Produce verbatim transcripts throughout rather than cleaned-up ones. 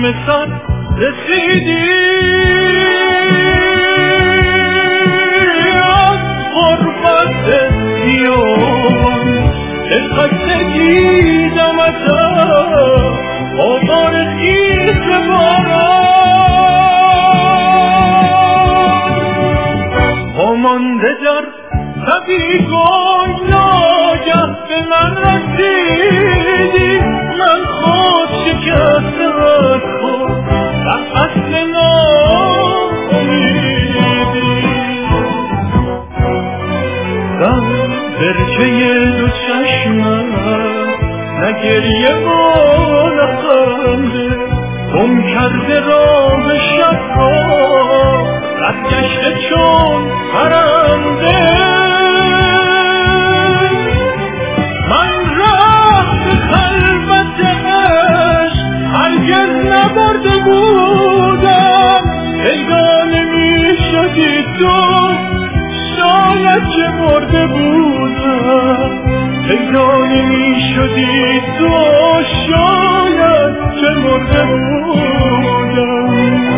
آسیم سر رسیدی از غربت بیابان دلخسته دیدمت آوار خیز باران آمانده در طبیگاه ناگه به من رسیدی من خود شکسته از خود در اصل ناامیدی در برکه دو چشمت نه گریه و نه خنده گم کرده راه شب را برگشته چون پرنده من راه به خلوت عشق هرگز نبرده بودم پیدا نمی‌شدی تو شاید که مرده بودم پیدا نمی‌شدی تو شاید که مرده بودم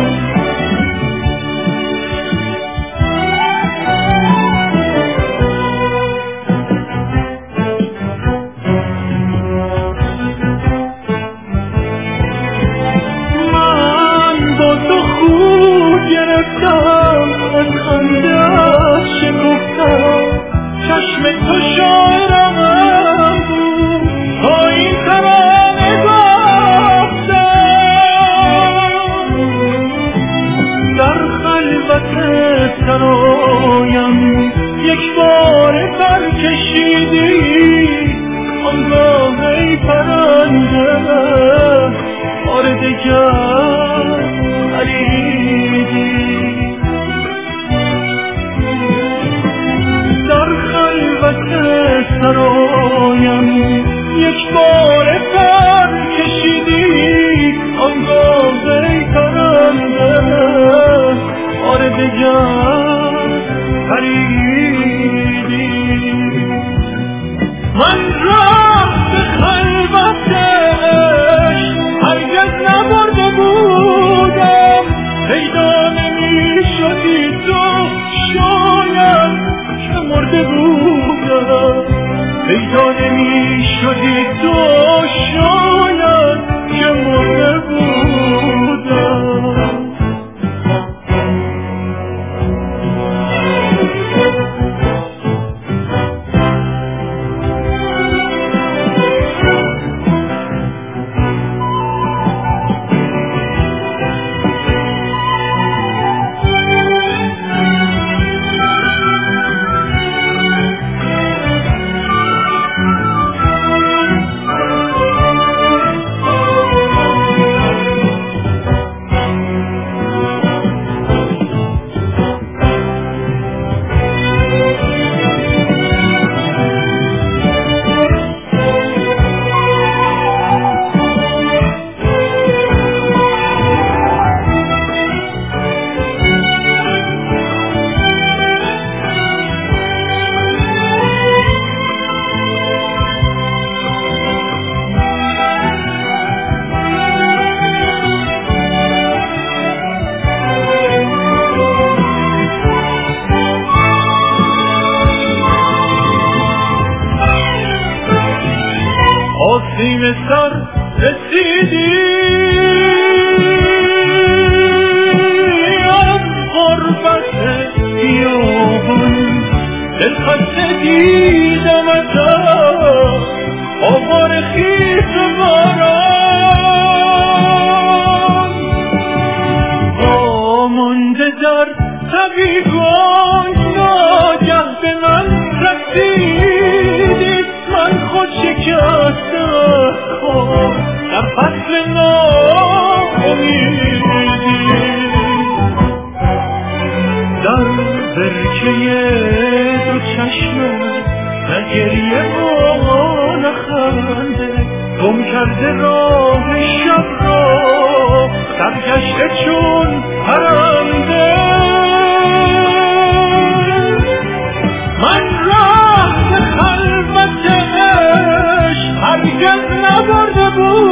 چشم تو شاعرم بود تا این ترانه گفتم در خلوت سرایم یک بار برکشیدی آنگاه ای پرنده بار دگر پریدی در خلوت سرایم یک بار پر کشیدی آنگاه ای پرنده بار دگر پریدی من راه به خلوت هرگز نبرده بودم پیدا نمی‌شدی تو شاید مرده بودم پیدا نمی شدی تو شاید که مرده بودم آسیم سر رسیدی از غربت بیابان دلخسته دیدمت آوار خیز باران آمانده در طبیگاه ناگه به من رسیدی من خود شکسته خود در فصل ناامیدی در برکه دو چشمت نه گریه و نه خنده گم کرده راه شب را سرگشته چون پرنده من راه به خلوت عشق هرگز نبرده بود